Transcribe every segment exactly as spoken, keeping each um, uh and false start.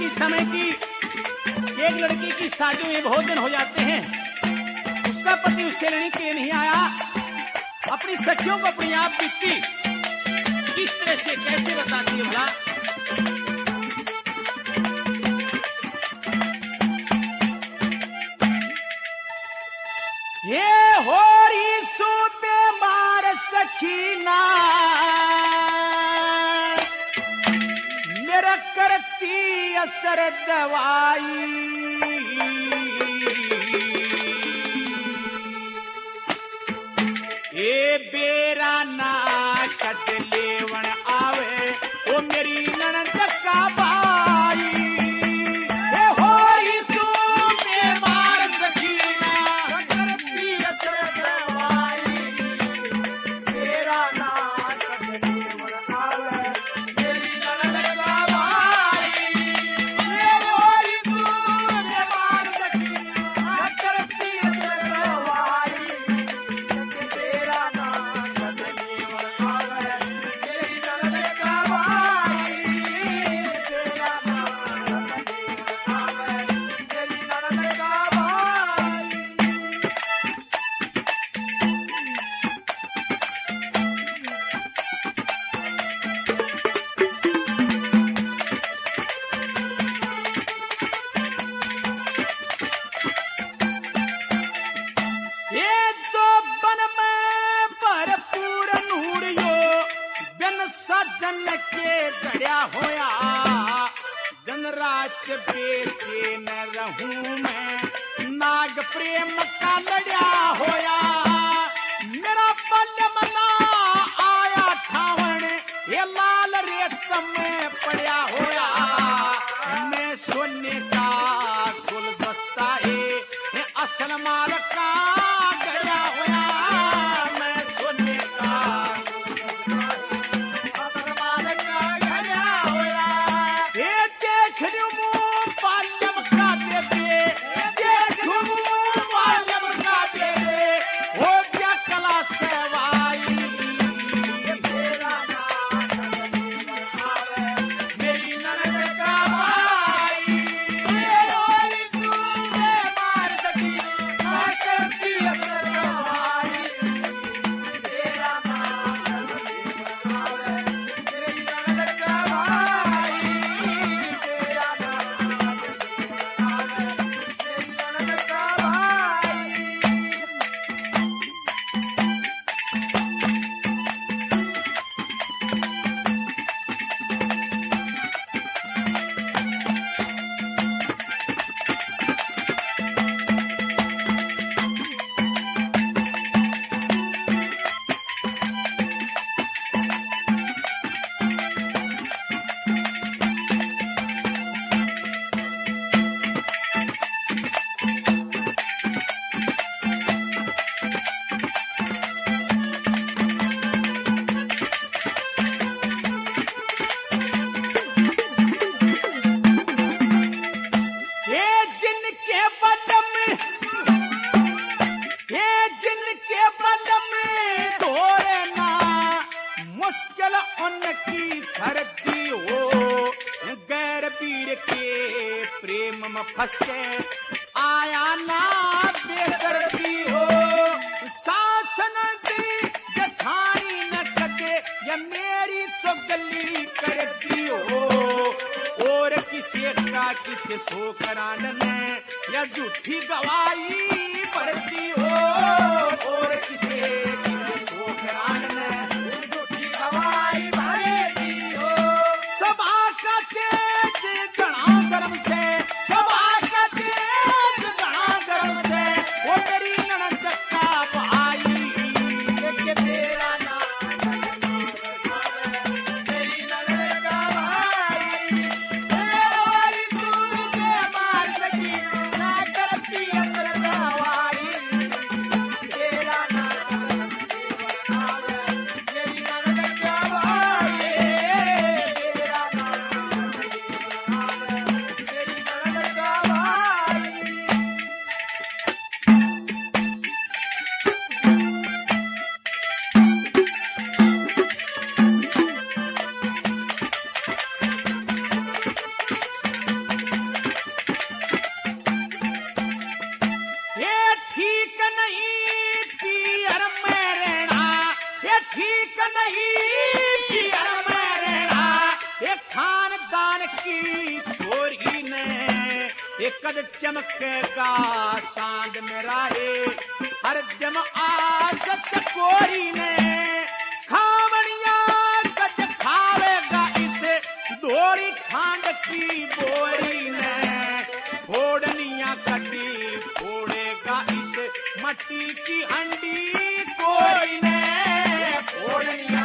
इस समय की एक लड़की की शादी में बहुत दिन हो जाते हैं, उसका पति उससे लेने के लिए नहीं आया, अपनी सखियों को अपनी आप बीतती किस तरह से कैसे बताती है भला। ये होरी सूते मार सखीना मेरा करती असर दवाई, ए बेरा ना कट लेवन आवे ओ मेरी ननद का भाई। ए होरी सूते मार सखीना करती असर दवाई, बेरा ना कट लेवन आवे मेरी ननद का भाई। ए होरी सूते मार सखीना करती असर दवाई, बेरा ना कट लेवन आवे मेरी ननद का भाई, बेरा ना कट लेवन आवे मेरी ननद का भाई। ये जो बन में भरपूर नूर यो बिन सजन के गड़िया होया, दिन रात बेचैन रहूं मैं नाग प्रेम का लड़िया होया। मेरा बल्लम ना आया ठावण ये लाल रेत में पड़िया होया, मैं सोने का गुलदस्ता है ये असल माल का गड़िया होया, मैं सोने का असल माल का गड़िया होया। ये देख लूं बाल्यम का देवे, देख लूं बाल्यम का देवे हो गया कला सेवाई, मेरा मेरी ननद का भाई। ये होरी सूते मार सखीना करती असर दवाई, मेरा मेरी ननद का भाई, मेरा मेरी ननद का भाई। ये जिनके बदम ये जिनके बदम धोरे ना मुश्किल उनकी सर्दी हो, गैर वीर के प्रेम में फंस के आया ना बेदर्दी हो। शासन दी जठानी न कटे ये मेरी चुगली कर दी हो, और किसी का किसी सो करान ने या झूठी गवाही भरती हो, और किसी किसी सो करान ने झूठी गवाही भरती हो। सभा का तेज गणा गर्म से, सभा का तेज गणा गर्म से वो मेरी ननद का भाई, ये तेरा नाम मेरी ननद का भाई। ए होरी सूते मार सखीना करती असर दवाई, नहीं पियर में रहना, ये ठीक नहीं पियर में रहना। ये खानदान की छोरी ने ये कद चमकेगा चांद मेरा है, हर दम आस चकोरी ने खावड़िया कद खावेगा इसे धोड़ी खांड की बोरी ने। फोड़निया कटी फोड़ेगा इसे मट्टी की हंडी कोई ने। फोड़निया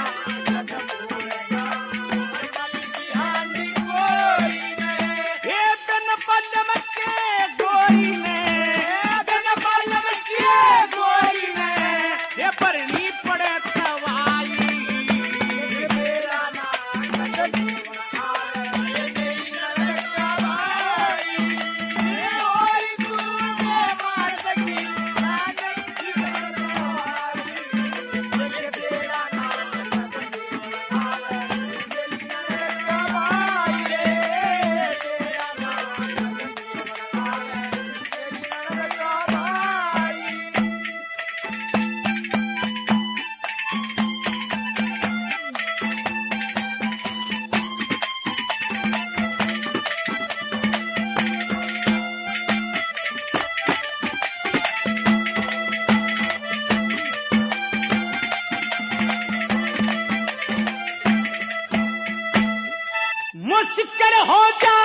मुश्किल हो जा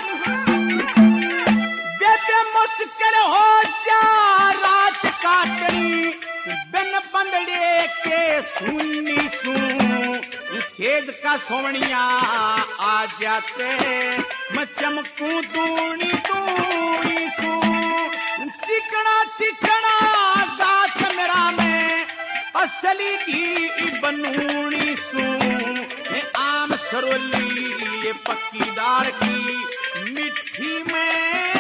देते मुश्किल हो जा रात काटनी बिन बंदड़े के सुन्नी सू सेज का सोवनिया आ जाते मैं चमकू दूनी दूनी सू चिकना चिकना गात मेरा में असली घी बनूनी सू आम सरोली ये पक्की दाल की मिट्टी में